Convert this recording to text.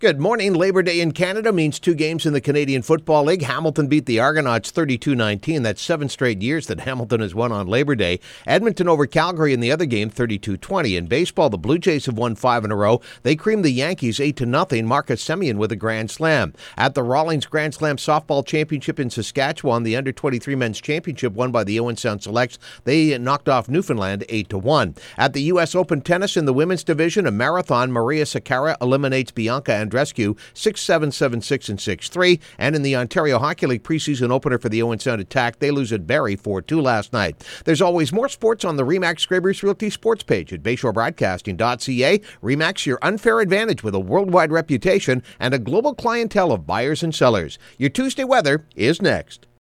Good morning. Labor Day in Canada means two games in the Canadian Football League. Hamilton beat the Argonauts 32-19. That's 7 straight years that Hamilton has won on Labor Day. Edmonton over Calgary in the other game, 32-20. In baseball, the Blue Jays have won 5 in a row. They creamed the Yankees 8-0. Marcus Semien with a grand slam. At the Rawlings Grand Slam Softball Championship in Saskatchewan, the Under-23 Men's Championship won by the Owen Sound Selects. They knocked off Newfoundland 8-1. At the U.S. Open Tennis in the women's division, a marathon, Maria Sakkara eliminates Bianca Andreescu 6-7, 7-6, and 6-3. And in the Ontario Hockey League preseason opener for the Owen Sound Attack, they lose at Barrie 4-2 last night. There's always more sports on the RE/MAX Scrabers Realty sports page at BayShoreBroadcasting.ca. RE/MAX, your unfair advantage with a worldwide reputation and a global clientele of buyers and sellers. Your Tuesday weather is next.